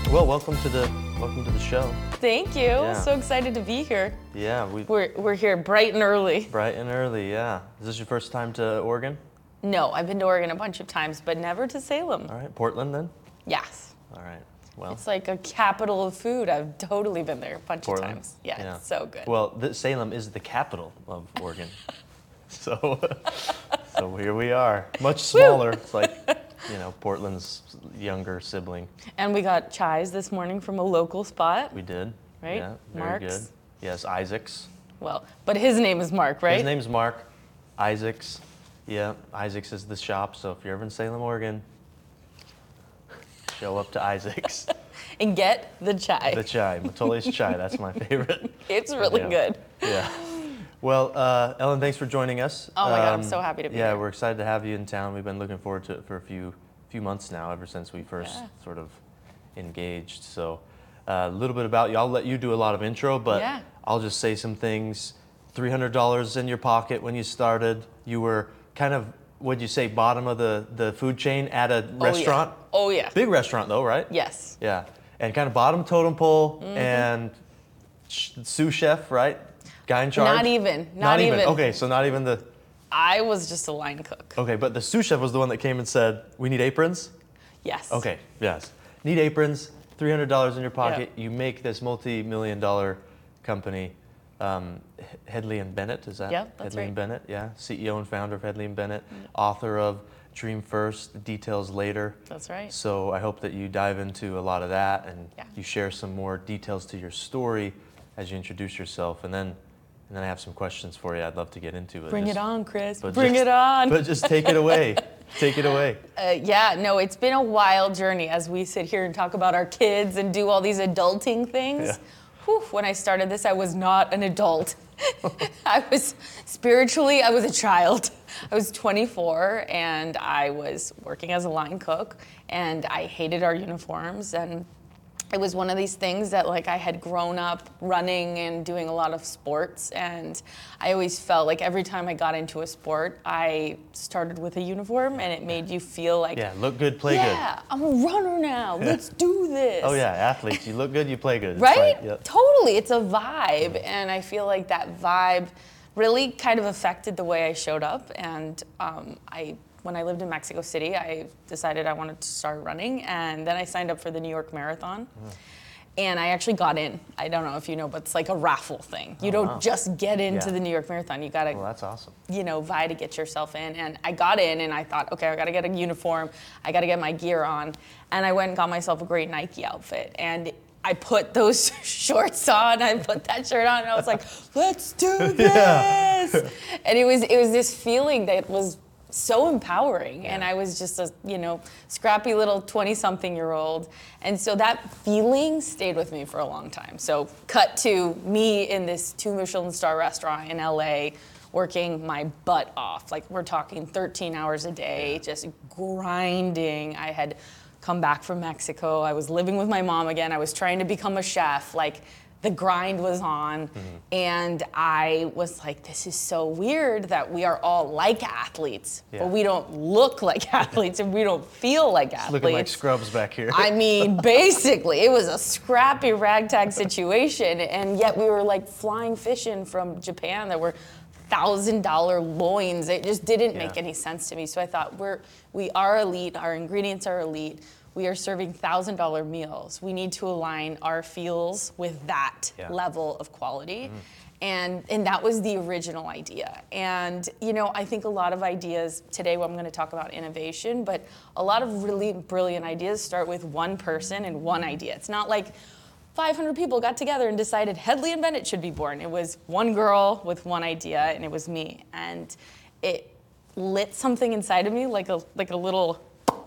Well, welcome to the show. Thank you. Yeah. So excited to be here. Yeah, We're here bright and early. bright and early. Yeah. Is this your first time to Oregon? No, I've been to Oregon a bunch of times, but never to Salem. All right, Portland then. Yes. All right. Well, It's like a capital of food. I've totally been there a bunch Portland? of times. Yeah, it's so good. Well, Salem is the capital of Oregon, so here we are. Much smaller. It's like Portland's younger sibling. And we got chais this morning from a local spot. We did. Right? Yeah. Very Mark's? good. Yes, Isaac's. Well, but his name is Mark, right? His name's Mark. Isaac's. Yeah, Isaac's is the shop. So if you're ever in Salem, Oregon, show up to Isaac's. And get the chai. The chai, Matole's chai. That's my favorite. It's really Yeah. good. Yeah. Well, Ellen, thanks for joining us. Oh my God, I'm so happy to be Yeah, here. we're excited to have you in town. We've been looking forward to it for a few months now, ever since we first Yeah. sort of engaged. So a little bit about you. I'll let you do a lot of intro, but Yeah. I'll just say some things. $300 in your pocket when you started. You were kind of, what'd you say, bottom of the food chain at a restaurant? Oh yeah. Big restaurant though, right? Yes. Yeah, and kind of bottom totem pole Mm-hmm. and sous chef, right? Guy in charge. Not even. Not even. Okay, so not even the. I was just a line cook. Okay, but the sous chef was the one that came and said, "We need aprons." Yes. Okay, yes, need aprons. $300 in your pocket. You make this multi-million-dollar company. Hedley and Bennett, is that? Yeah, that's Hedley and right. Bennett, yeah. CEO and founder of Hedley and Bennett, author of Dream First, Details Later. That's right. So I hope that you dive into a lot of that and Yeah. you share some more details to your story as you introduce yourself. And then I have some questions for you I'd love to get into. Bring it on, Chris. but Bring just- it on. But just take it away. Take it away. Yeah, no, it's been a wild journey as we sit here and talk about our kids and do all these adulting things. Yeah. Whew, when I started this, I was not an adult. I was a child. I was 24 and I was working as a line cook and I hated our uniforms, and it was one of these things that I had grown up running and doing a lot of sports, and I always felt like every time I got into a sport, I started with a uniform and it made you feel like, Yeah, look good, play yeah, I'm a runner now. Let's do this. good. Oh yeah, athletes, you look good, you play good. It's Right? like, yep. Totally. It's a vibe. And I feel like that vibe really kind of affected the way I showed up. And when I lived in Mexico City, I decided I wanted to start running. And then I signed up for the New York Marathon. And I actually got in. I don't know if you know, but it's like a raffle thing. You don't wow. just get into Yeah. the New York Marathon. You got to Well, that's awesome. vie to get yourself in. And I got in and I thought, okay, I gotta get a uniform, I gotta get my gear on. And I went and got myself a great Nike outfit. And I put those shorts on, I put that shirt on, and I was like, let's do this. Yeah. And it was this feeling that was so empowering. And I was just a, scrappy little 20-something-year-old. And so that feeling stayed with me for a long time. So cut to me in this 2 Michelin star restaurant in LA, working my butt off. Like, we're talking 13 hours a day, just grinding. I had come back from Mexico. I was living with my mom again. I was trying to become a chef. Like, the grind was on. And I was like, this is so weird that we are all like athletes, Yeah. but we don't look like athletes and we don't feel like athletes. Looking like scrubs back here. I mean, basically, it was a scrappy ragtag situation, and yet we were like flying fish in from Japan that were $1,000 loins. It just didn't make any sense to me. So I thought, we are elite. Our ingredients are elite. We are serving $1,000 meals. We need to align our feels with that level of quality. And that was the original idea. And, I think a lot of ideas today, I'm going to talk about innovation, but a lot of really brilliant ideas start with one person and one idea. It's not like 500 people got together and decided Hedley and Bennett should be born. It was one girl with one idea, and it was me. And it lit something inside of me like a little,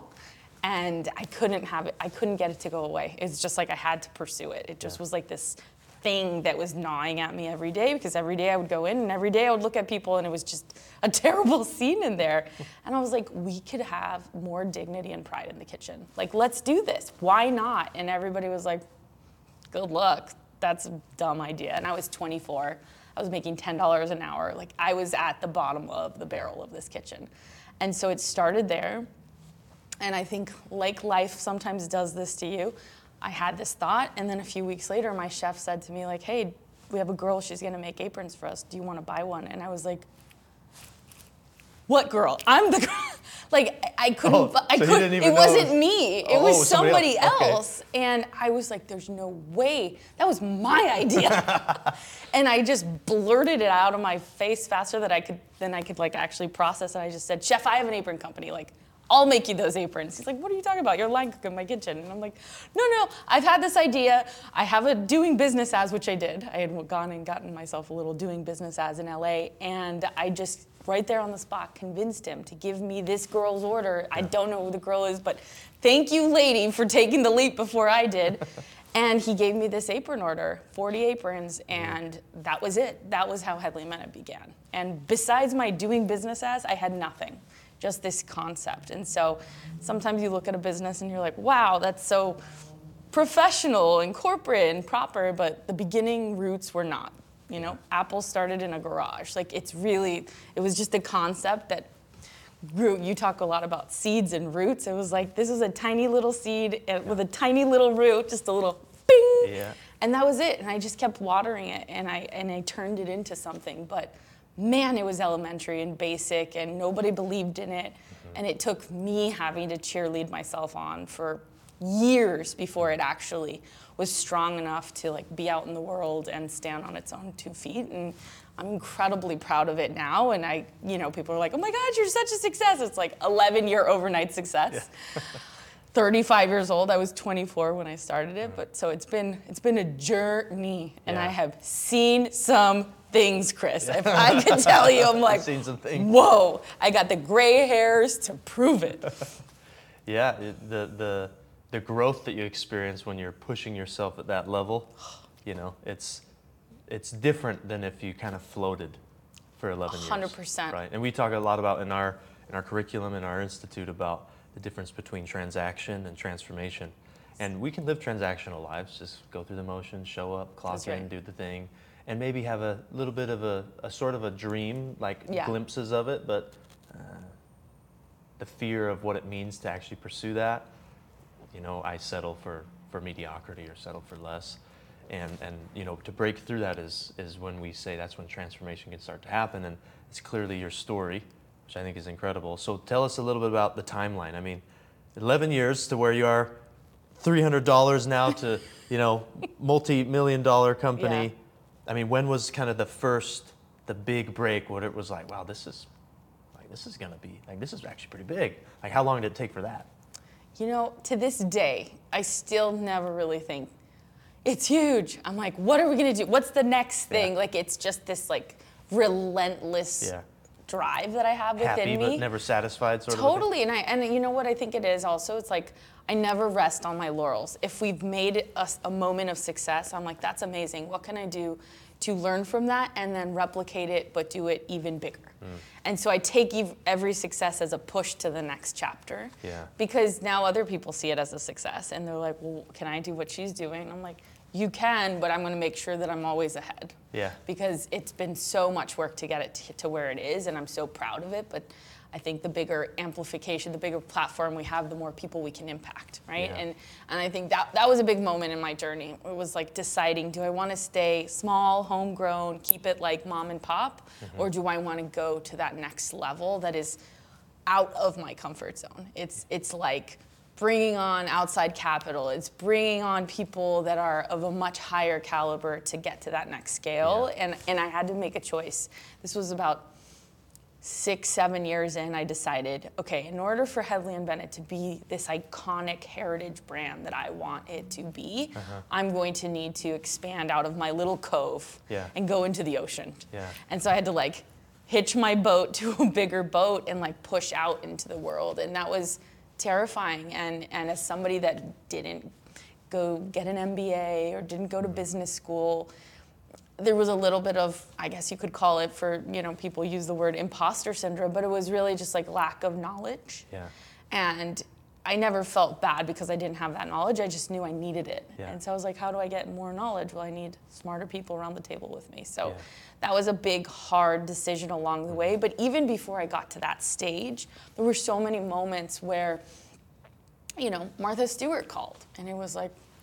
and I couldn't have it. I couldn't get it to go away. It's just like I had to pursue it. It just was like this thing that was gnawing at me every day, because every day I would go in and every day I would look at people and it was just a terrible scene in there. And I was like, we could have more dignity and pride in the kitchen. Like, let's do this. Why not? And everybody was like, good luck. That's a dumb idea. And I was 24. I was making $10 an hour. Like, I was at the bottom of the barrel of this kitchen. And so it started there. And I think, like life sometimes does this to you, I had this thought, and then a few weeks later, my chef said to me, like, hey, we have a girl, she's gonna make aprons for us. Do you wanna buy one? And I was like, what girl? I'm the girl. Like, I couldn't, it wasn't me. It was somebody else. Okay. And I was like, there's no way. That was my idea. And I just blurted it out of my face faster than I could like actually process it. I just said, chef, I have an apron company. Like, I'll make you those aprons. He's like, what are you talking about? You're line cook in my kitchen. And I'm like, no, I've had this idea. I have a doing business as, which I did. I had gone and gotten myself a little doing business as in LA. And I just, right there on the spot, convinced him to give me this girl's order. I don't know who the girl is, but thank you, lady, for taking the leap before I did. And he gave me this apron order, 40 aprons, and that was it. That was how Hedley and Bennett began. And besides my doing business as, I had nothing. Just this concept. And so sometimes you look at a business and you're like, wow, that's so professional and corporate and proper, but the beginning roots were not. You know, Apple started in a garage. Like, it was just a concept that grew. You talk a lot about seeds and roots. It was like, this was a tiny little seed with a tiny little root, just a little bing. Yeah. And that was it. And I just kept watering it, and I turned it into something. But man, it was elementary and basic, and nobody believed in it. And it took me having to cheerlead myself on for years before it actually was strong enough to like be out in the world and stand on its own 2 feet. And I'm incredibly proud of it now. And people are like, oh my God, you're such a success. It's like 11-year overnight success. Yeah. 35 years old. I was 24 when I started it, but so it's been a journey, and I have seen some things, Chris. If I could tell you, I'm like, seen some things. Whoa! I got the gray hairs to prove it. Yeah, the growth that you experience when you're pushing yourself at that level, it's different than if you kind of floated for 11 years. 100%. Right, and we talk a lot about in our curriculum in our institute about the difference between transaction and transformation. And we can live transactional lives, just go through the motions, show up, clock in, do the thing, and maybe have a little bit of a sort of a dream, like glimpses of it, but the fear of what it means to actually pursue that, I settle for mediocrity or settle for less. And to break through that is when we say that's when transformation can start to happen, and it's clearly your story, which I think is incredible. So tell us a little bit about the timeline. I mean, 11 years to where you are, $300 now to, multi-million-dollar company. Yeah. I mean, when was kind of the big break when it was like, wow, this is actually pretty big. Like, how long did it take for that? To this day, I still never really think it's huge. I'm like, what are we gonna do? What's the next thing? Like, it's just this like relentless drive that I have within me. Happy but never satisfied sort of. Totally, and you know what I think it is also? It's like I never rest on my laurels. If we've made a moment of success, I'm like, that's amazing. What can I do to learn from that and then replicate it, but do it even bigger? And so I take every success as a push to the next chapter. Yeah. Because now other people see it as a success, and they're like, well, can I do what she's doing? And I'm like, you can, but I'm going to make sure that I'm always ahead. Yeah. Because it's been so much work to get it to where it is, and I'm so proud of it. But I think the bigger amplification, the bigger platform we have, the more people we can impact, right? Yeah. And I think that was a big moment in my journey. It was like deciding, do I want to stay small, homegrown, keep it like mom and pop, or do I want to go to that next level that is out of my comfort zone? It's like bringing on outside capital. It's bringing on people that are of a much higher caliber to get to that next scale. Yeah. And I had to make a choice. This was about 6-7 years in. I decided, okay, in order for Hedley and Bennett to be this iconic heritage brand that I want it to be, I'm going to need to expand out of my little cove and go into the ocean. Yeah. And so I had to like hitch my boat to a bigger boat and like push out into the world. And that was terrifying. And as somebody that didn't go get an MBA or didn't go to business school, there was a little bit of, I guess you could call it, for, people use the word imposter syndrome, but it was really just like lack of knowledge. Yeah. And I never felt bad because I didn't have that knowledge. I just knew I needed it. Yeah. And so I was like, how do I get more knowledge? Well, I need smarter people around the table with me. So that was a big, hard decision along the way. But even before I got to that stage, there were so many moments where, Martha Stewart called, and it was like,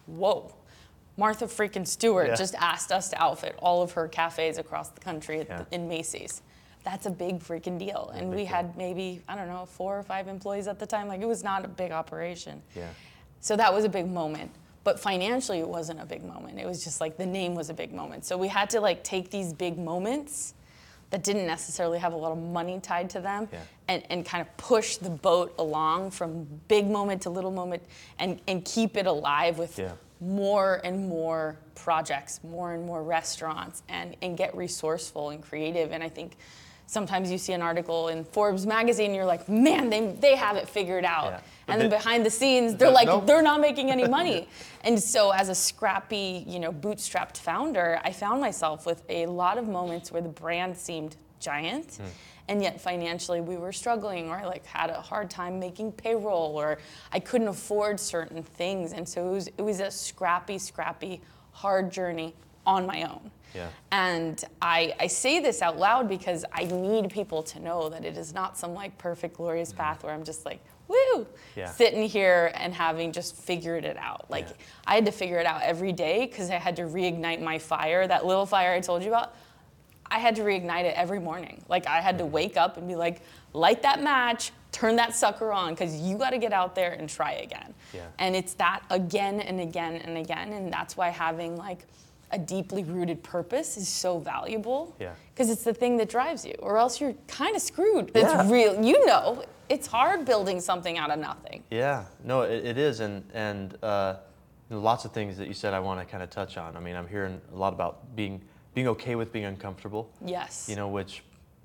whoa. Martha freaking Stewart Yeah. just asked us to outfit all of her cafes across the country Yeah. in Macy's. That's a big freaking deal. And big we deal. had maybe, I don't know, 4 or 5 employees at the time. Like, it was not a big operation. Yeah. So that was a big moment. But financially, it wasn't a big moment. It was just like the name was a big moment. So we had to like take these big moments that didn't necessarily have a lot of money tied to them Yeah. and kind of push the boat along from big moment to little moment and keep it alive with Yeah. more and more projects, more and more restaurants, and get resourceful and creative. And I think sometimes you see an article in Forbes magazine, you're like, man, they have it figured out. Yeah. But And then they- behind the scenes, they're like, Nope. they're not making any money. And so as a scrappy, bootstrapped founder, I found myself with a lot of moments where the brand seemed giant. And yet financially we were struggling, or I like had a hard time making payroll, or I couldn't afford certain things. And so it was a scrappy, hard journey on my own. Yeah. And I say this out loud because I need people to know that it is not some like perfect, glorious path where I'm just like, woo, Yeah. sitting here and having just figured it out. Like Yeah. I had to figure it out every day because I had to reignite my fire, that little fire I told you about. I had to reignite it every morning. Like I had to wake up and be like, light that match, turn that sucker on, because you got to get out there and try again. Yeah. And it's that again and again and again. And that's why having like a deeply rooted purpose is so valuable. Yeah. Because it's the thing that drives you, or else you're kind of screwed. Yeah. It's real. It's hard building something out of nothing. Yeah, no, it is, and lots of things that you said I want to kind of touch on. I mean, I'm hearing a lot about being okay with being uncomfortable. Yes. Which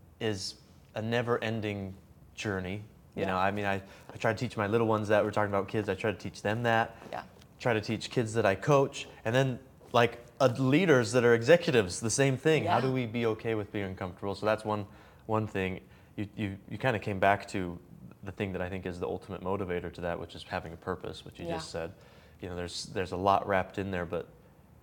is a never-ending journey. Yeah. I mean, I try to teach my little ones that. We're talking about kids. I try to teach them that. Yeah. Try to teach kids that I coach, and then like leaders that are executives, the same thing. How Yeah. do we be okay with being uncomfortable? So that's one thing. You kind of came back to the thing that I think is the ultimate motivator to that, which is having a purpose, which you Yeah. just said. There's a lot wrapped in there, but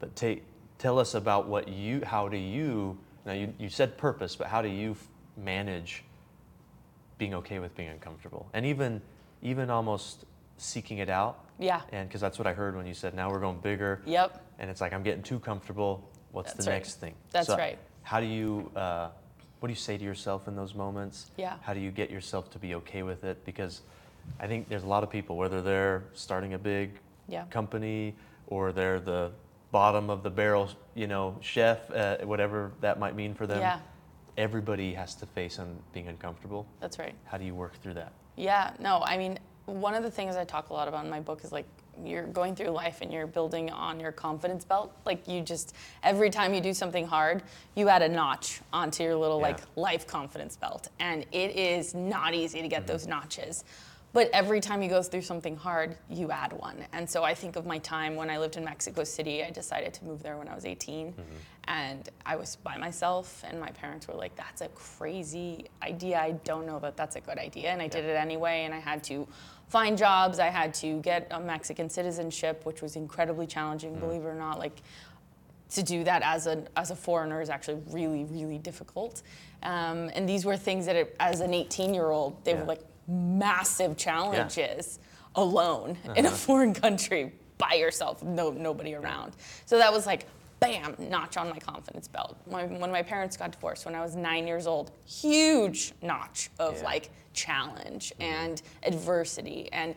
tell us about how do you, now you said purpose, but how do you manage being okay with being uncomfortable? And even almost seeking it out. Yeah. And because that's what I heard when you said, now we're going bigger. Yep. And it's like, I'm getting too comfortable. What's That's the right. next thing? That's So right. How do you, what do you say to yourself in those moments? Yeah. How do you get yourself to be okay with it? Because I think there's a lot of people, whether they're starting a big Yeah. company or they're the bottom of the barrel, chef, whatever that might mean for them. Yeah. Everybody has to face on being uncomfortable. That's right. How do you work through that? Yeah, no, I mean, one of the things I talk a lot about in my book is like you're going through life and you're building on your confidence belt. Like every time you do something hard, you add a notch onto your little Yeah. life confidence belt. And it is not easy to get those notches. But every time you go through something hard, you add one. And so I think of my time when I lived in Mexico City. I decided to move there when I was 18. And I was by myself, and my parents were like, that's a crazy idea. I don't know that that's a good idea. And I did it anyway, and I had to find jobs. I had to get a Mexican citizenship, which was incredibly challenging, believe it or not. Like, to do that as a foreigner is actually really, really difficult. And these were things that, as an 18-year-old, they were like massive challenges alone in a foreign country by yourself, nobody around. So that was like, bam, notch on my confidence belt. When my parents got divorced when I was 9 years old, huge notch of like challenge and adversity. And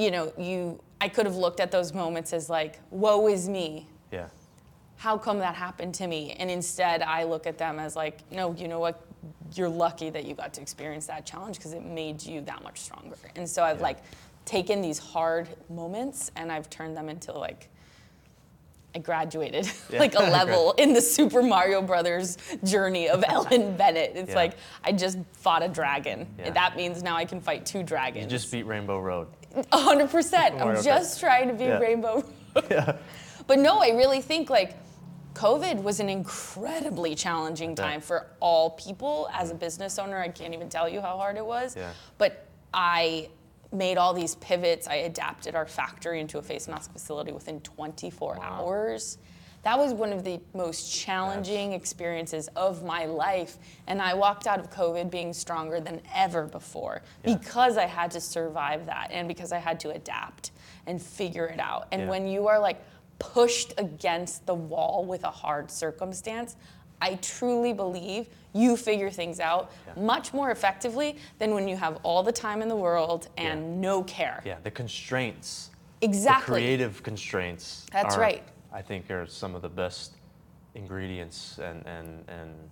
I could have looked at those moments as like, woe is me. Yeah. How come that happened to me? And instead I look at them as like, no, you know what? You're lucky that you got to experience that challenge because it made you that much stronger. And so I've like taken these hard moments and I've turned them into like, I graduated like a level in the Super Mario Brothers journey of Ellen Bennett. It's like, I just fought a dragon. Yeah. That means now I can fight 2 dragons. You just beat Rainbow Road. 100%. I'm Mario just trying to be Yeah. Rainbow. But no, I really think like COVID was an incredibly challenging time for all people. As a business owner, I can't even tell you how hard it was. Yeah. But I made all these pivots. I adapted our factory into a face mask facility within 24 hours. That was one of the most challenging experiences of my life. And I walked out of COVID being stronger than ever before because I had to survive that and because I had to adapt and figure it out. And when you are like pushed against the wall with a hard circumstance, I truly believe you figure things out much more effectively than when you have all the time in the world and no care. Yeah, the constraints. Exactly. The creative constraints. That's are, right. I think are some of the best ingredients and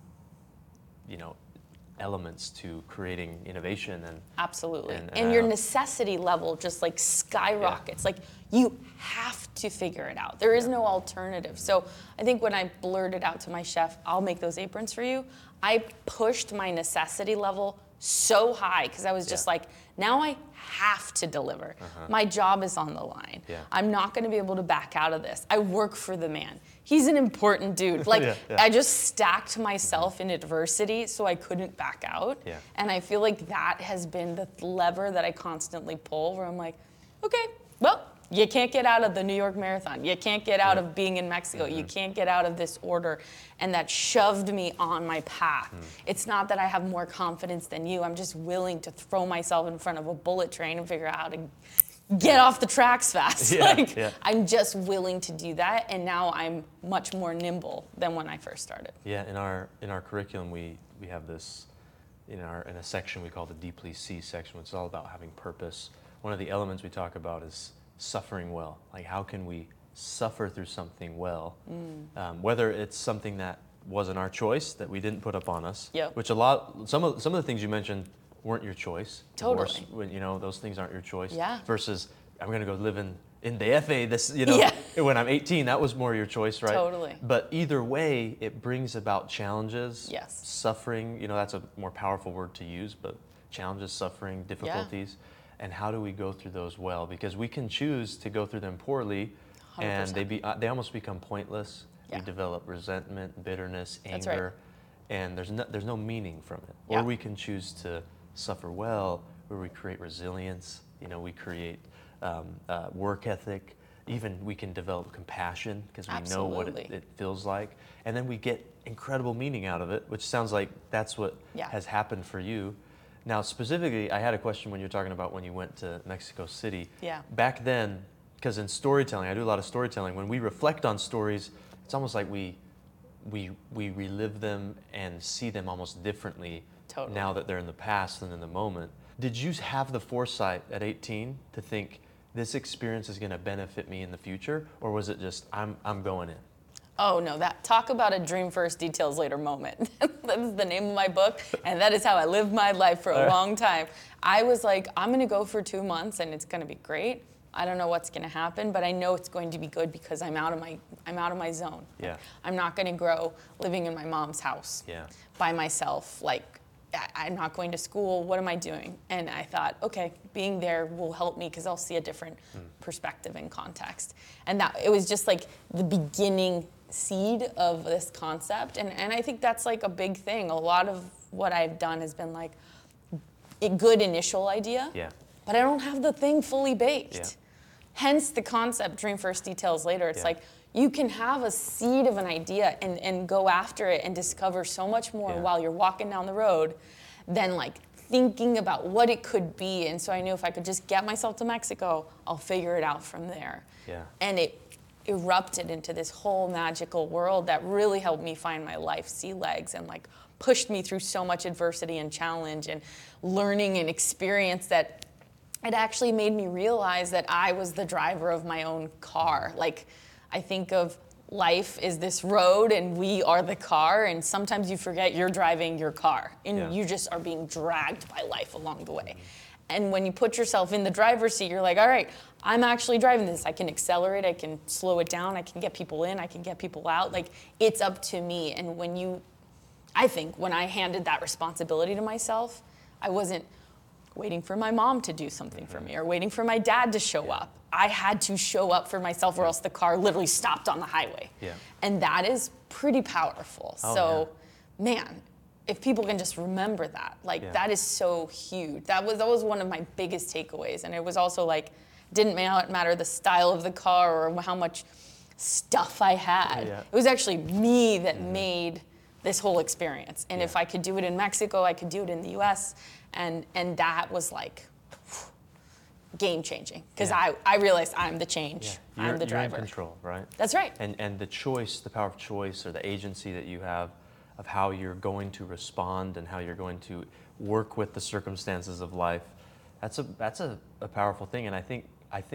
elements to creating innovation and Absolutely. and And your necessity level just like skyrockets. Like you have to figure it out. There is no alternative. So I think when I blurted out to my chef, I'll make those aprons for you, I pushed my necessity level so high because I was just like, now I have to deliver. My job is on the line. I'm not going to be able to back out of this. I work for the man. He's an important dude. Like I just stacked myself in adversity so I couldn't back out. And I feel like that has been the lever that I constantly pull where I'm like, okay, well, you can't get out of the New York Marathon. You can't get out of being in Mexico. You can't get out of this order. And that shoved me on my path. It's not that I have more confidence than you. I'm just willing to throw myself in front of a bullet train and figure out how to get off the tracks fast. I'm just willing to do that. And now I'm much more nimble than when I first started. Yeah, in our curriculum, we have this, in a section we call the Deeply See section, which is all about having purpose. One of the elements we talk about is suffering well. Like how can we suffer through something well, whether it's something that wasn't our choice, that we didn't put up on us, which some of the things you mentioned weren't your choice. Totally. Divorce, when, those things aren't your choice. Yeah. Versus I'm going to go live in the FA. When I'm 18, that was more your choice, right? Totally. But either way, it brings about challenges. Yes. Suffering. That's a more powerful word to use, but challenges, suffering, difficulties. And how do we go through those well? Because we can choose to go through them poorly, 100%. And they almost become pointless. We develop resentment, bitterness, anger, and there's no meaning from it. Or we can choose to suffer well, where we create resilience. We create work ethic. Even we can develop compassion because we know what it feels like, and then we get incredible meaning out of it. Which sounds like that's what has happened for you. Now, specifically, I had a question when you were talking about when you went to Mexico City. Back then, because in storytelling, I do a lot of storytelling. When we reflect on stories, it's almost like we relive them and see them almost differently now that they're in the past than in the moment. Did you have the foresight at 18 to think this experience is going to benefit me in the future, or was it just I'm going in? Oh no, talk about a dream first, details later moment. That is the name of my book, and that is how I lived my life for a long time. I was like, I'm gonna go for 2 months and it's gonna be great. I don't know what's gonna happen, but I know it's going to be good because I'm out of my zone. I'm not gonna grow living in my mom's house by myself. Like I'm not going to school, what am I doing? And I thought, okay, being there will help me because I'll see a different perspective and context. And that it was just like the beginning seed of this concept. And I think that's like a big thing. A lot of what I've done has been like a good initial idea, but I don't have the thing fully baked. Hence the concept, dream first, details later. It's like you can have a seed of an idea and go after it and discover so much more while you're walking down the road than like thinking about what it could be. And so I knew if I could just get myself to Mexico, I'll figure it out from there. And it erupted into this whole magical world that really helped me find my life sea legs and like pushed me through so much adversity and challenge and learning and experience that it actually made me realize that I was the driver of my own car. Like I think of life is this road and we are the car, and sometimes you forget you're driving your car and you just are being dragged by life along the way. And when you put yourself in the driver's seat, you're like, all right, I'm actually driving this. I can accelerate, I can slow it down, I can get people in, I can get people out. Like, it's up to me. And I think when I handed that responsibility to myself, I wasn't waiting for my mom to do something for me or waiting for my dad to show up. I had to show up for myself or else the car literally stopped on the highway. And that is pretty powerful. Man, if people can just remember that, like that is so huge. That was one of my biggest takeaways. And it was also like, didn't matter the style of the car or how much stuff I had. It was actually me that made this whole experience. And if I could do it in Mexico, I could do it in the US. And that was like game changing because Yeah. I realized I'm the change. I'm the driver. You're in control, right? That's right. And the choice, the power of choice, or the agency that you have of how you're going to respond and how you're going to work with the circumstances of life, that's a powerful thing. And I think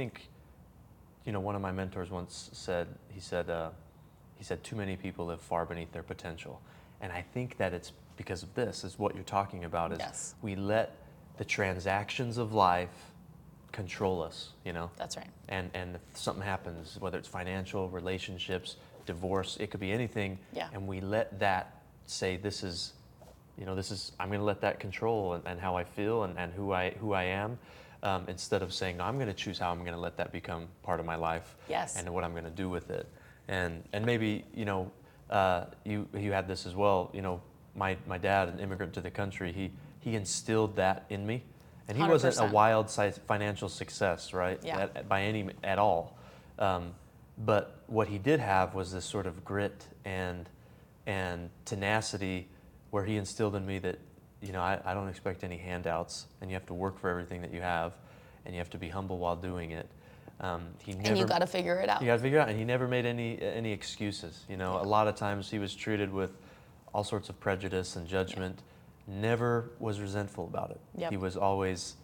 one of my mentors once said, he said too many people live far beneath their potential. And I think that it's because of this, is what you're talking about, is Yes. we let the transactions of life control us, That's right. And if something happens, whether it's financial, relationships, divorce, it could be anything, Yeah. and we let that say, I'm going to let that control and how I feel and who I am, instead of saying, no, I'm going to choose how I'm going to let that become part of my life. Yes. And what I'm going to do with it. And maybe, you had this as well, my dad, an immigrant to the country, he instilled that in me. And he wasn't a 100%. wild financial success, right? Yeah. At all. But what he did have was this sort of grit and tenacity, where he instilled in me that, I don't expect any handouts, and you have to work for everything that you have, and you have to be humble while doing it. And you got to figure it out. You got to figure it out, and he never made any excuses. A lot of times he was treated with all sorts of prejudice and judgment. Never was resentful about it. Yep. He was always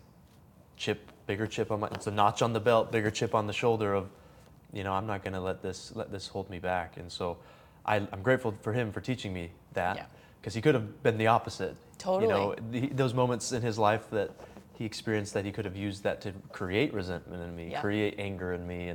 bigger chip on it's a notch on the belt, bigger chip on the shoulder of, I'm not going to let this hold me back. And so I'm grateful for him for teaching me that, because he could have been the opposite. Totally. Those moments in his life that he experienced, that he could have used that to create resentment in me, create anger in me,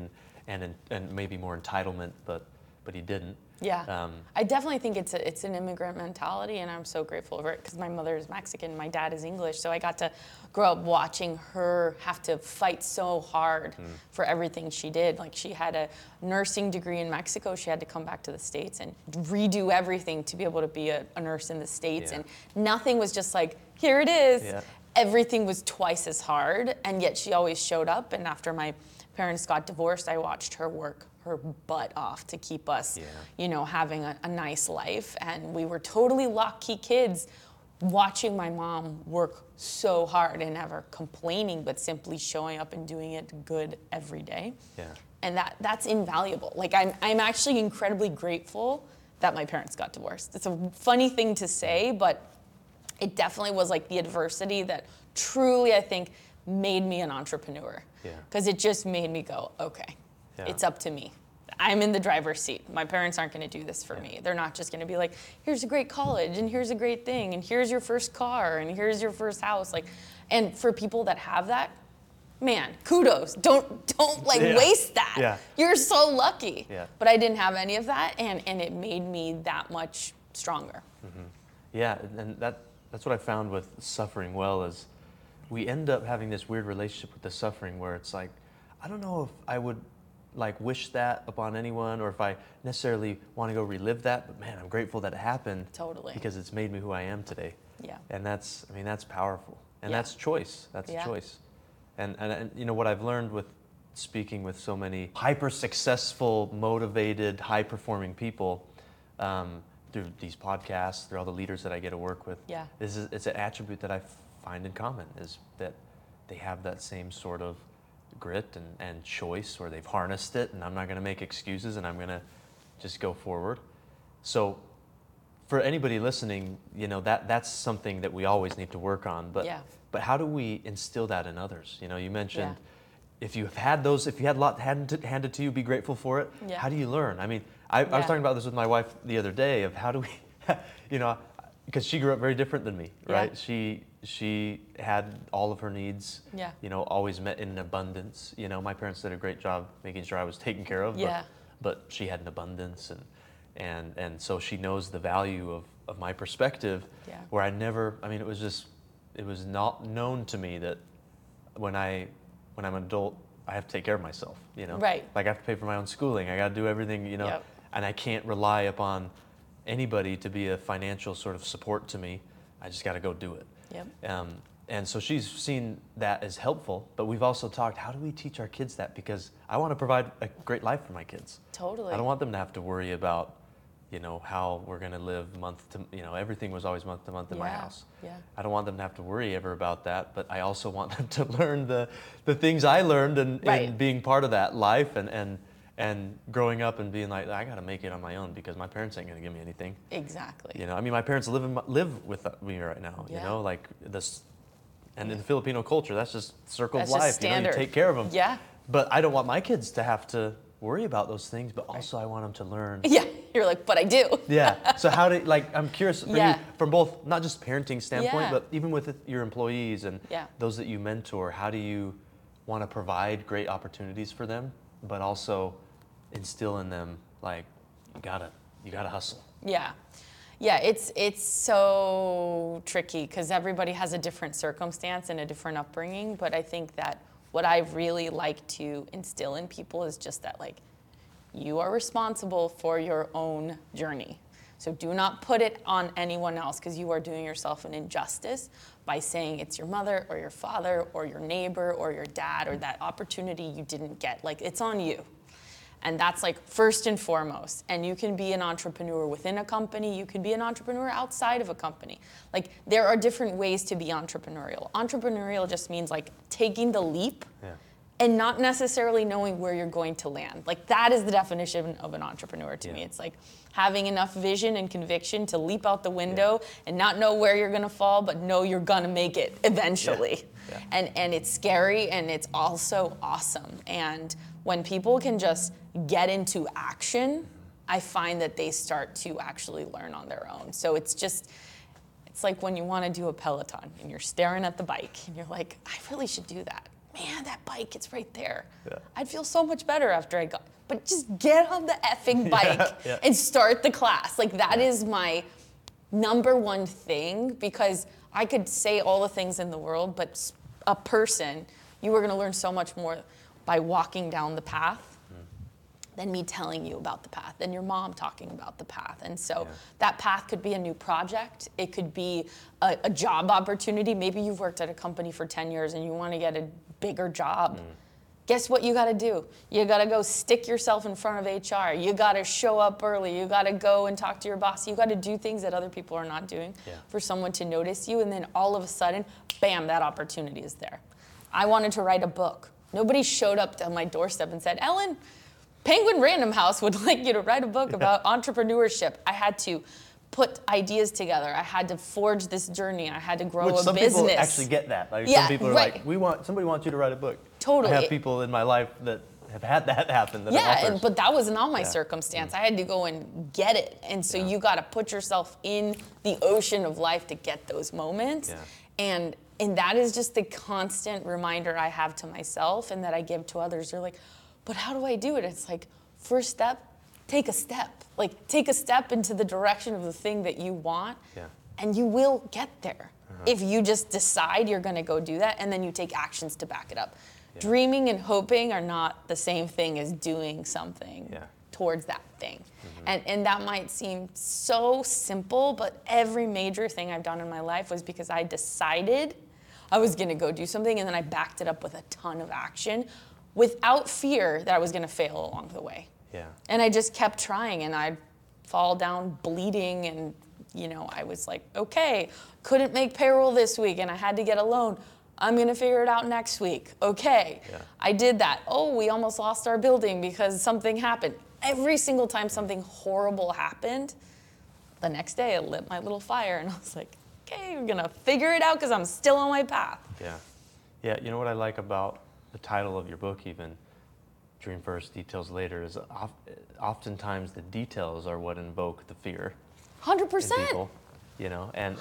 and maybe more entitlement, but he didn't. Yeah, I definitely think it's an immigrant mentality, and I'm so grateful for it because my mother is Mexican, my dad is English, so I got to grow up watching her have to fight so hard for everything she did. Like, she had a nursing degree in Mexico, she had to come back to the States and redo everything to be able to be a nurse in the States, and nothing was just like, here it is. Yeah. Everything was twice as hard, and yet she always showed up. And after my parents got divorced, I watched her work her butt off to keep us, having a nice life. And we were totally lock-key kids, watching my mom work so hard and never complaining, but simply showing up and doing it good every day. Yeah. And that's invaluable. Like, I'm actually incredibly grateful that my parents got divorced. It's a funny thing to say, but it definitely was like the adversity that truly, I think, made me an entrepreneur. Yeah. Because it just made me go, okay, it's up to me. I'm in the driver's seat. My parents aren't going to do this for me. They're not just going to be like, here's a great college, and here's a great thing, and here's your first car, and here's your first house. Like, and for people that have that, man, kudos. Don't waste that. Yeah. You're so lucky. Yeah. But I didn't have any of that, and it made me that much stronger. Mm-hmm. Yeah, and that's what I found with suffering well, is we end up having this weird relationship with the suffering where it's like, I don't know if I would wish that upon anyone, or if I necessarily want to go relive that, but man, I'm grateful that it happened. Totally. Because it's made me who I am today. Yeah. And that's powerful. And that's choice. That's a choice. And what I've learned with speaking with so many hyper successful, motivated, high performing people, through these podcasts, through all the leaders that I get to work with, it's an attribute that I find in common, is that they have that same sort of grit and choice, or they've harnessed it, and I'm not going to make excuses, and I'm going to just go forward. So for anybody listening, that's something that we always need to work on, but how do we instill that in others? You mentioned if you had a lot handed to you, be grateful for it. Yeah. How do you learn? I mean, I was talking about this with my wife the other day, of how do we, because she grew up very different than me, right? She had all of her needs, always met in abundance. My parents did a great job making sure I was taken care of, but she had an abundance, and so she knows the value of my perspective, where it was not known to me that when I'm an adult, I have to take care of myself, Right. Like, I have to pay for my own schooling, I got to do everything, and I can't rely upon anybody to be a financial sort of support to me. I just got to go do it. Yep. And so she's seen that as helpful, but we've also talked, how do we teach our kids that? Because I want to provide a great life for my kids. Totally. I don't want them to have to worry about, you know, how we're going to live month to, you know, everything was always month to month in my Yeah, house. yeah. I don't want them to have to worry ever about that, but I also want them to learn the things I learned Right. and being part of that life and growing up and being like, I got to make it on my own because my parents ain't going to give me anything. Exactly. You know, I mean, my parents live with me right now, you Yeah. know, like this, and in the Filipino culture, that's just circle That's of just life, you know, standard. you take care of them. Yeah. But I don't want my kids to have to worry about those things, but also I want them to learn. Yeah. You're like, but I do. Yeah. So how do, like, I'm curious for Yeah. you, from both, not just parenting standpoint, Yeah. but even with your employees and Yeah. those that you mentor, how do you want to provide great opportunities for them, but also instill in them, like, you gotta hustle. Yeah. Yeah, it's so tricky because everybody has a different circumstance and a different upbringing. But I think that what I really like to instill in people is just that, like, you are responsible for your own journey. So do not put it on anyone else because you are doing yourself an injustice by saying it's your mother or your father or your neighbor or your dad or that opportunity you didn't get. Like, it's on you. And that's like first and foremost. And you can be an entrepreneur within a company. You can be an entrepreneur outside of a company. Like, there are different ways to be entrepreneurial. Entrepreneurial just means like taking the leap and not necessarily knowing where you're going to land. Like, that is the definition of an entrepreneur to me. It's like having enough vision and conviction to leap out the window and not know where you're gonna fall, but know you're gonna make it eventually. And it's scary and it's also awesome. And when people can just get into action, I find that they start to actually learn on their own. So it's like when you want to do a Peloton and you're staring at the bike and you're like, I really should do that. Man, that bike, it's right there. I'd feel so much better after I got, but just get on the effing bike and start the class. Like, that is my number one thing, because I could say all the things in the world, but a person, you are going to learn so much more by walking down the path than me telling you about the path, than your mom talking about the path. And so that path could be a new project. It could be a job opportunity. Maybe you've worked at a company for 10 years and you want to get a bigger job. Guess what you got to do? You got to go stick yourself in front of HR. You got to show up early. You got to go and talk to your boss. You got to do things that other people are not doing for someone to notice you. And then all of a sudden, bam, that opportunity is there. I wanted to write a book. Nobody showed up on my doorstep and said, Ellen, Penguin Random House would like you to write a book about entrepreneurship. I had to put ideas together. I had to forge this journey. I had to grow a some business. People actually get that. Like, Yeah, some people are right. like, somebody wants you to write a book. Totally. I have people in my life that have had that happen. That are Yeah, authors. but that was not my circumstance. I had to go and get it. And so you got to put yourself in the ocean of life to get those moments. And that is just the constant reminder I have to myself and that I give to others. They're like, but how do I do it? It's like, first step, take a step. Like, take a step into the direction of the thing that you want, and you will get there. If you just decide you're going to go do that, and then you take actions to back it up. Dreaming and hoping are not the same thing as doing something towards that thing. And that might seem so simple, but every major thing I've done in my life was because I decided I was going to go do something, and then I backed it up with a ton of action without fear that I was going to fail along the way. And I just kept trying, and I'd fall down bleeding, and I was like, okay, couldn't make payroll this week, and I had to get a loan. I'm gonna figure it out next week. Okay, I did that. Oh, we almost lost our building because something happened. Every single time something horrible happened, the next day I lit my little fire, and I was like, okay, we're gonna figure it out because I'm still on my path. Yeah, you know what I like about the title of your book, even, Dream First, Details Later, is oftentimes the details are what invoke the fear 100%. in people, and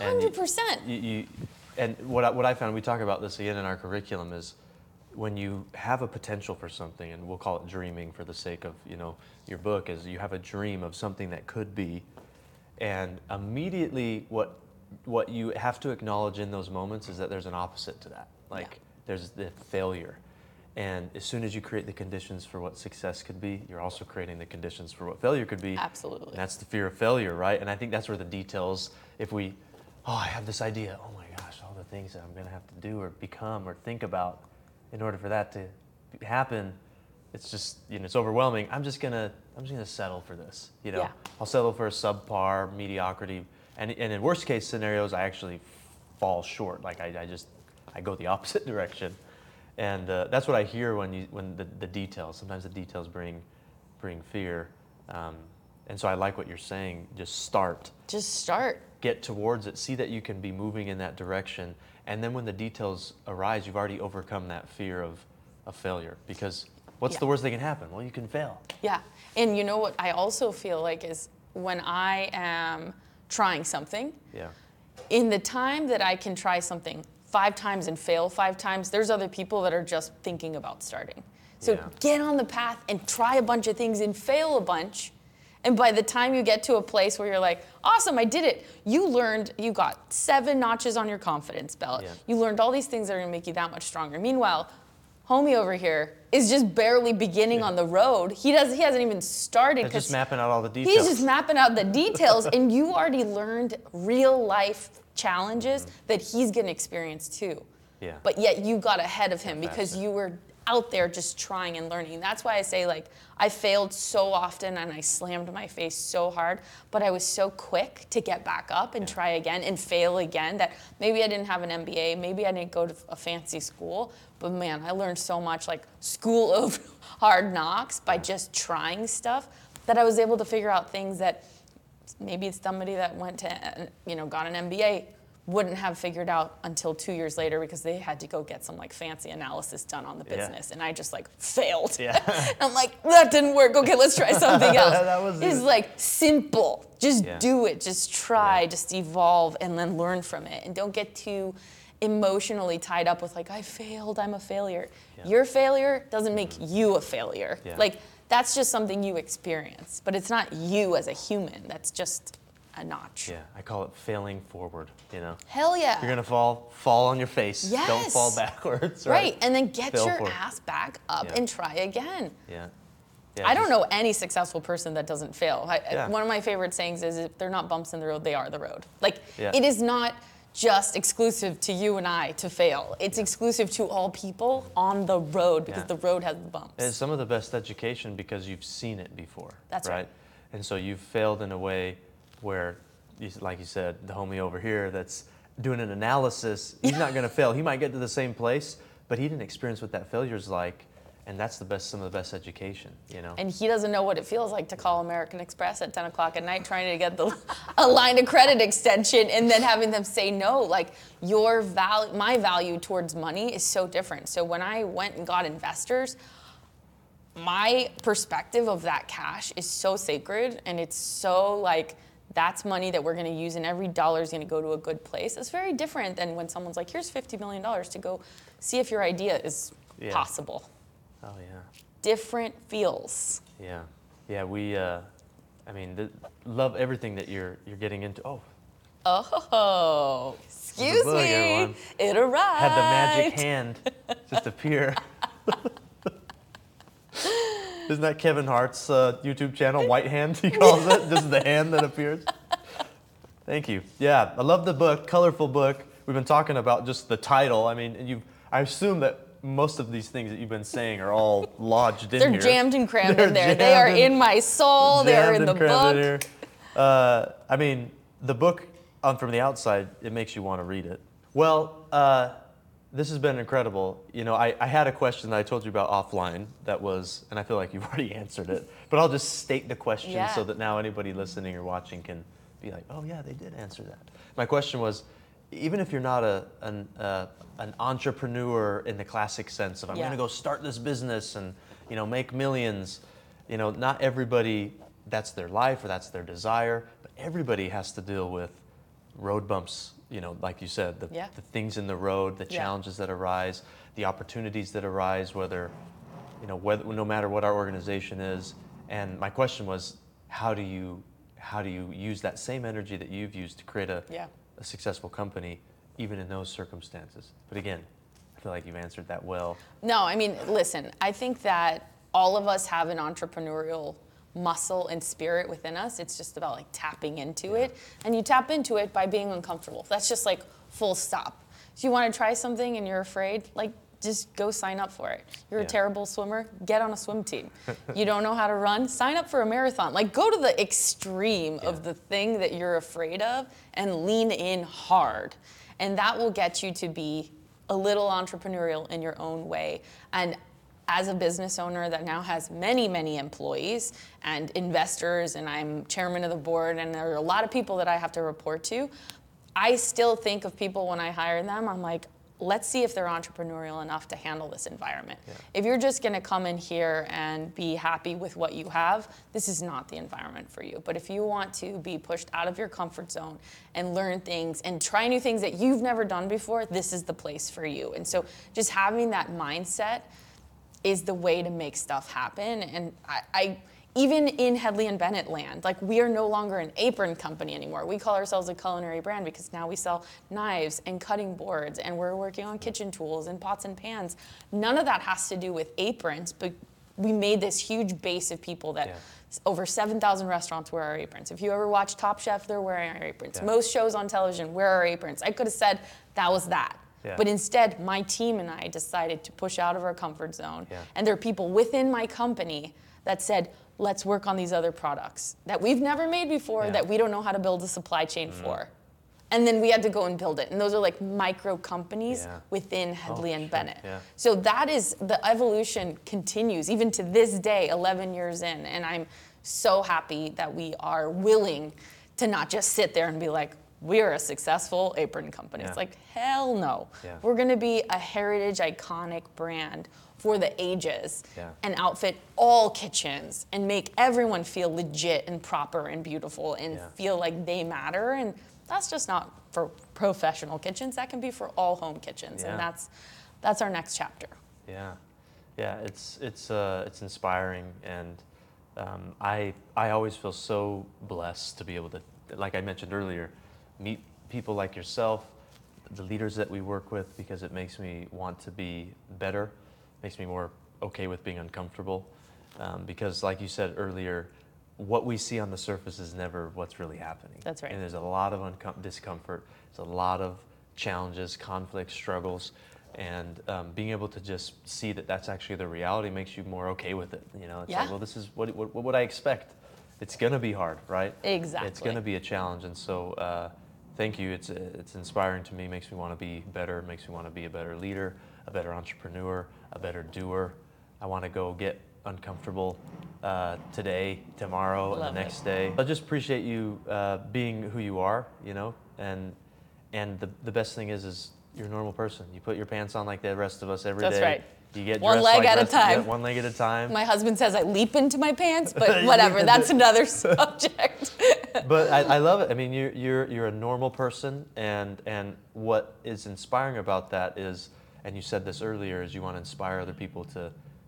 100%. And what I found, we talk about this again in our curriculum, is when you have a potential for something, and we'll call it dreaming for the sake of your book, is you have a dream of something that could be, and immediately what you have to acknowledge in those moments is that there's an opposite to that. Like, there's the failure. And as soon as you create the conditions for what success could be, you're also creating the conditions for what failure could be. Absolutely. And that's the fear of failure, right? And I think that's where the details, I have this idea, oh my gosh, all the things that I'm going to have to do or become or think about in order for that to happen, it's just, it's overwhelming. I'm just going to I'm just gonna settle for this. Yeah. I'll settle for a subpar mediocrity, and in worst case scenarios, I actually fall short. Like I go the opposite direction, and that's what I hear when the details. Sometimes the details bring fear, and so I like what you're saying. Just start. Just start. Get towards it. See that you can be moving in that direction, and then when the details arise, you've already overcome that fear of failure. Because what's the worst that can happen? Well, you can fail. Yeah. And you know what I also feel like is when I am trying something, Yeah. in the time that I can try something 5 times and fail 5 times, there's other people that are just thinking about starting. So get on the path and try a bunch of things and fail a bunch. And by the time you get to a place where you're like, awesome, I did it. You got 7 notches on your confidence belt. Yeah. You learned all these things that are gonna make you that much stronger. Meanwhile, homie over here is just barely beginning on the road. He hasn't even started. It's just mapping out all the details. He's just mapping out the details, and you already learned real life challenges that he's gonna experience too. Yeah. But yet you got ahead of him because faster. you were out there just trying and learning. That's why I say, like, I failed so often and I slammed my face so hard, but I was so quick to get back up and try again and fail again that maybe I didn't have an MBA, maybe I didn't go to a fancy school, but man, I learned so much, like school of hard knocks by just trying stuff, that I was able to figure out things that maybe somebody that went to, got an MBA wouldn't have figured out until 2 years later because they had to go get some like fancy analysis done on the business, and I just like failed. Yeah. I'm like, that didn't work. Okay, let's try something else. That was It's it. like simple. Just Yeah. do it. Just try. Yeah. Just evolve, and then learn from it. And don't get too emotionally tied up with like, I failed. I'm a failure. Yeah. Your failure doesn't make you a failure. Yeah. Like that's just something you experience, but it's not you as a human. That's just a notch. Yeah, I call it failing forward, Hell yeah. You're gonna fall on your face. Yes. Don't fall backwards, Right, and then get Fail your forward. ass back up Yeah. and try again. Yeah. I don't know any successful person that doesn't fail. Yeah. One of my favorite sayings is, if they're not bumps in the road, they are the road. Like, Yeah. it is not just exclusive to you and I to fail. It's exclusive to all people on the road because Yeah. the road has the bumps. It's some of the best education because you've seen it before. That's right. And so you've failed in a way where, like you said, the homie over here that's doing an analysis, he's not going to fail. He might get to the same place, but he didn't experience what that failure's like, and that's some of the best education, And he doesn't know what it feels like to call American Express at 10 o'clock at night trying to get a line of credit extension and then having them say no. Like, my value towards money is so different. So when I went and got investors, my perspective of that cash is so sacred, and it's so like, that's money that we're going to use and every dollar is going to go to a good place. It's very different than when someone's like, here's $50 million to go see if your idea is possible. Oh, yeah. Different feels. Yeah. Yeah, we, love everything that you're getting into. Oh, excuse book, me. everyone. It arrived. Had the magic hand just appear. Isn't that Kevin Hart's YouTube channel, White Hand, he calls it? This is the hand that appears. Thank you. Yeah, I love the book, colorful book. We've been talking about just the title. I mean, I assume that most of these things that you've been saying are all lodged in They're here. jammed and crammed in there. They are in my soul. They are in the book. The book, from the outside, it makes you want to read it. Well, this has been incredible. I had a question that I told you about offline that was, and I feel like you've already answered it, but I'll just state the question so that now anybody listening or watching can be like, oh yeah, they did answer that. My question was, even if you're not an entrepreneur in the classic sense of I'm going to go start this business and make millions, not everybody, that's their life or that's their desire, but everybody has to deal with road bumps, like you said, the things in the road, the challenges that arise, the opportunities that arise, whether no matter what our organization is. And my question was, how do you use that same energy that you've used to create a successful company, even in those circumstances? But again, I feel like you've answered that well. No, listen, I think that all of us have an entrepreneurial muscle and spirit within us. It's just about like tapping into it. And you tap into it by being uncomfortable. That's just like full stop. If you want to try something and you're afraid, like just go sign up for it. You're a Yeah. terrible swimmer, get on a swim team. You don't know how to run, sign up for a marathon. Like, go to the extreme of the thing that you're afraid of and lean in hard. And that will get you to be a little entrepreneurial in your own way. And as a business owner that now has many, many employees and investors, and I'm chairman of the board, and there are a lot of people that I have to report to, I still think of people when I hire them, I'm like, let's see if they're entrepreneurial enough to handle this environment. Yeah. If you're just gonna come in here and be happy with what you have, this is not the environment for you. But if you want to be pushed out of your comfort zone and learn things and try new things that you've never done before, this is the place for you. And so just having that mindset is the way to make stuff happen. And I even in Hedley and Bennett land, like, we are no longer an apron company anymore. We call ourselves a culinary brand because now we sell knives and cutting boards, and we're working on kitchen tools and pots and pans. None of that has to do with aprons, but we made this huge base of people that over 7,000 restaurants wear our aprons. If you ever watch Top Chef, they're wearing our aprons. Yeah. Most shows on television wear our aprons. I could have said that was that. Yeah. But instead, my team and I decided to push out of our comfort zone. Yeah. And there are people within my company that said, let's work on these other products that we've never made before, that we don't know how to build a supply chain for. And then we had to go and build it. And those are like micro companies within Hedley and Bennett. Yeah. So that is, the evolution continues even to this day, 11 years in. And I'm so happy that we are willing to not just sit there and be like, we're a successful apron company. Yeah. It's like, hell no. Yeah. We're gonna be a heritage iconic brand for the ages and outfit all kitchens and make everyone feel legit and proper and beautiful and feel like they matter. And that's just not for professional kitchens, that can be for all home kitchens. And that's our next chapter. Yeah, yeah, it's inspiring, and I always feel so blessed to be able to, like I mentioned earlier, meet people like yourself, the leaders that we work with, because it makes me want to be better, makes me more okay with being uncomfortable, because like you said earlier, what we see on the surface is never what's really happening. That's right. And there's a lot of discomfort, there's a lot of challenges, conflicts, struggles, and being able to just see that that's actually the reality makes you more okay with it. You know, it's like, well, this is what would I expect? It's gonna be hard, right? Exactly. It's gonna be a challenge, and so thank you. It's inspiring to me. Makes me want to be better. Makes me want to be a better leader, a better entrepreneur, a better doer. I want to go get uncomfortable today, tomorrow, and the next day. I just appreciate you being who you are, you know, and the best thing is you're a normal person. You put your pants on like the rest of us every day. That's right. You get one dressed leg like at a rest- yeah, time. one leg at a time. My husband says I leap into my pants, but whatever, that's another subject. But I love it. I mean, you're a normal person, and what is inspiring about that is, and you said this earlier, is you want to inspire other people to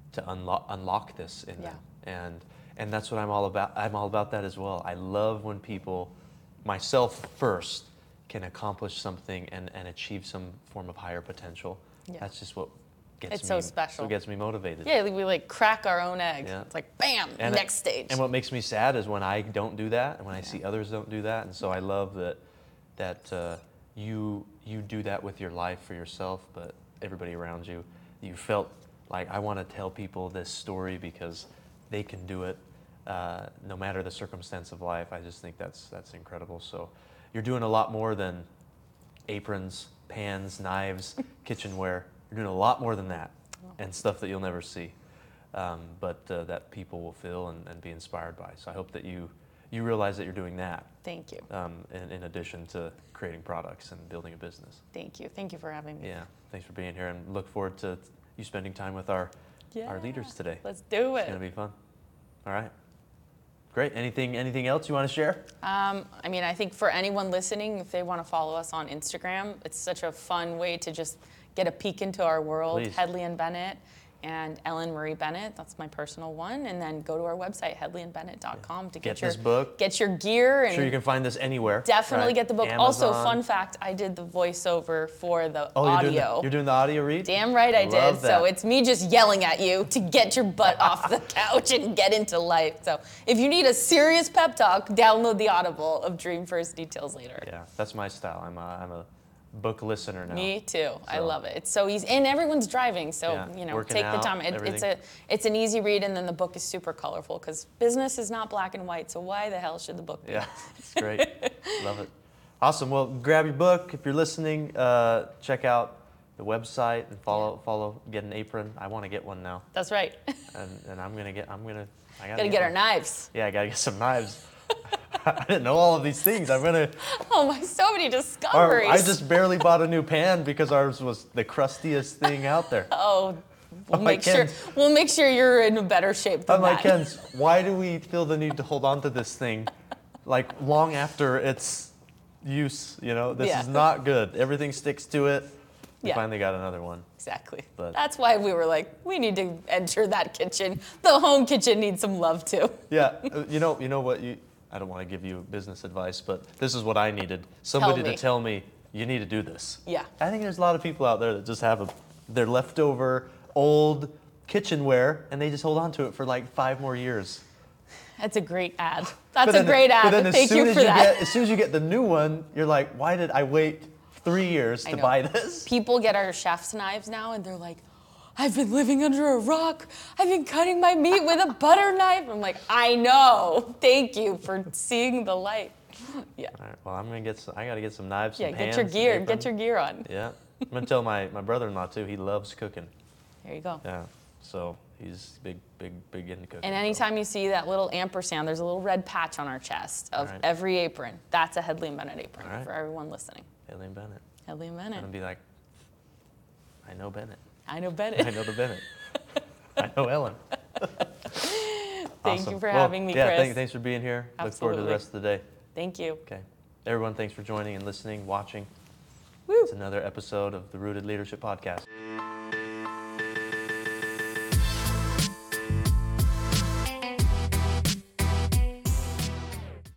unlock this in them, and that's what I'm all about. I'm all about that as well. I love when people, myself first, can accomplish something and achieve some form of higher potential. Yeah. That's just what gets It's me so special. what gets me motivated. Yeah, we like crack our own egg. Yeah. It's like, bam, And next stage. And what makes me sad is when I don't do that, and when I see others don't do that. And so I love that you do that with your life for yourself, but everybody around you. You felt like, I want to tell people this story because they can do it, no matter the circumstance of life. I just think that's incredible. So you're doing a lot more than aprons, pans, knives, kitchenware. You're doing a lot more than that, and stuff that you'll never see, but that people will feel and be inspired by. So I hope that you realize that you're doing that. Thank you. In addition to creating products and building a business. Thank you. Thank you for having me. Yeah, thanks for being here, and look forward to you spending time with our leaders today. Let's do it. It's gonna be fun. All right. Great. Anything else you want to share? I mean, I think for anyone listening, if they want to follow us on Instagram, it's such a fun way to just get a peek into our world. Please. Hedley and Bennett and Ellen Marie Bennett, that's my personal one. And then go to our website, hedleyandbennett.com, to Get this book. Get your gear. And Sure, you can find this anywhere. definitely right? get the book. Amazon. Also, fun fact, I did the voiceover for the audio. You're doing the audio read? Damn right I Love did. that. So it's me just yelling at you to get your butt off the couch and get into life. So if you need a serious pep talk, download the Audible of Dream First, Details Later. Yeah, that's my style. I'm a book listener now. Me too. I So- love it. It's so easy, and everyone's driving, so Yeah, working take the out, time. everything. It's an easy read, and then the book is super colorful because business is not black and white. So why the hell should the book be? Yeah, it's great. Love it. Awesome. Well, grab your book. If you're listening, check out the website and follow. Get an apron. I want to get one now, That's right. and I Gotta get our knives. Yeah, I gotta get some knives. I didn't know all of these things. I'm gonna. Oh my, so many discoveries. I just barely bought a new pan because ours was the crustiest thing out there. Oh, we'll I'm like, make sure you're in a better shape than I'm like, that. Ken, why do we feel the need to hold on to this thing like long after its use? This Yeah. is not good. Everything sticks to it. We Yeah. finally got another one. Exactly. But- That's why we were like, we need to enter that kitchen. The home kitchen needs some love too. Yeah, you know what I don't want to give you business advice, but this is what I needed. Somebody me. to tell me you need to do this. Yeah. I think there's a lot of people out there that just have their leftover old kitchenware and they just hold on to it for like 5 more years. That's a great ad. But That's a then- great but ad. then as Thank soon you as for that. as soon as you get the new one, you're like, why did I wait 3 years I to know. buy this? People get our chef's knives now and they're like, I've been living under a rock. I've been cutting my meat with a butter knife. I'm like, I know. Thank you for seeing the light. Yeah. All right, well, I got to get some knives, some Yeah, pans, get your some gear. apron. Get your gear on. Yeah. I'm going to tell my brother-in-law, too. He loves cooking. There you go. Yeah. So he's big into cooking. And anytime you see that little ampersand, there's a little red patch on our chest of All right. every apron. That's a Headley and Bennett apron All right. for everyone listening. Haley and Bennett. Headley and I'm Bennett. going to be like, I know Bennett. I know I Bennett. know the Bennett. I know Ellen. Thank Awesome. you for Well, having me, yeah, Chris. thanks for being here. Look forward to the Absolutely. rest of the day. Thank you. Okay. Everyone, thanks for joining and listening, watching. Woo. It's another episode of the Rooted Leadership Podcast.